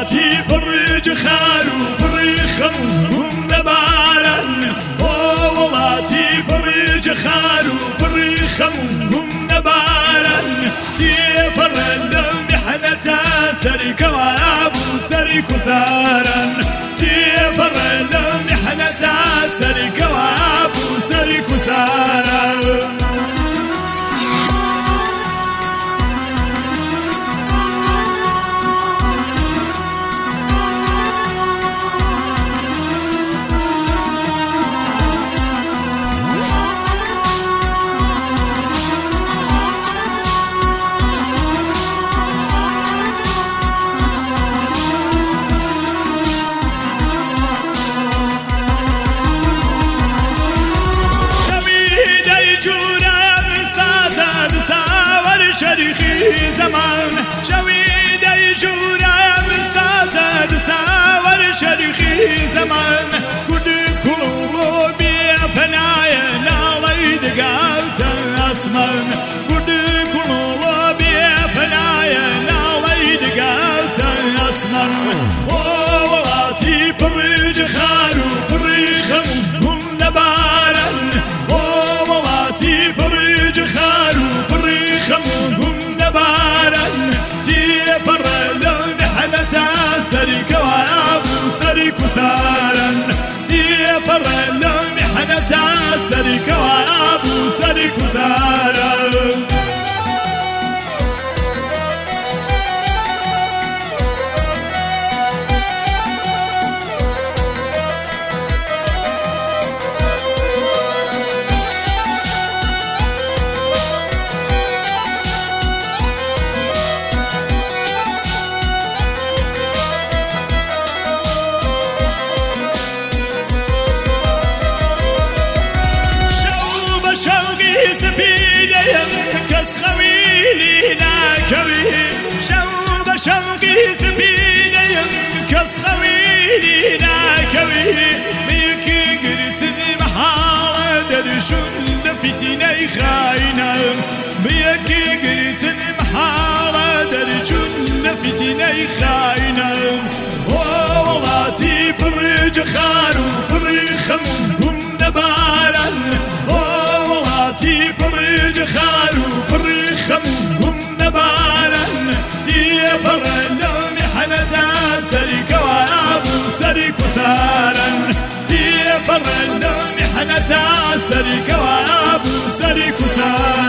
وڵاتی پڕی جخار و پڕی خەم نەباران وڵاتی پڕی جخار و پڕی خەم نەباران تێپەڕە لە میحنەتە سەری کەوا بوو سەری کوساران تێپەڕە لە میحنەتە سەری کەوا بوو سەری کوساران زمان شويدي جورا مسازد ساور شرخي زمان كل قلوبي فنايا نالي دقات اسمان كل قلوبي فنايا نالي دقات اسمان وولاتي فرج خارو فريخم هم نبارن وولاتي فرج خارو فريخم هم سەری کەوا بوو سەری کوساران تێپەڕە لە میحنەتە سەری کەوا بوو سەری کوساران کەس خەویلی ناکەوی شەو بە شەوقی سپینەیەم کەس خەویلی ناکەوی بەیەکی گرتن مەحاڵە دەرشون لە فیتینەی خاینەم بەیەکی گرتن مەحاڵە دەرچون لە فیتینەی خاینەم وڵاتی پڕی جخار و پڕی خەم گوم نەباران وڵاتی پڕی جخار و پڕی خەم گوم نەباران تێپەڕە لە میحنەتە سەری کەوا بوو سەری کوساران تێپەڕە لە میحنەتە سەری کەوا بوو سەری کوساران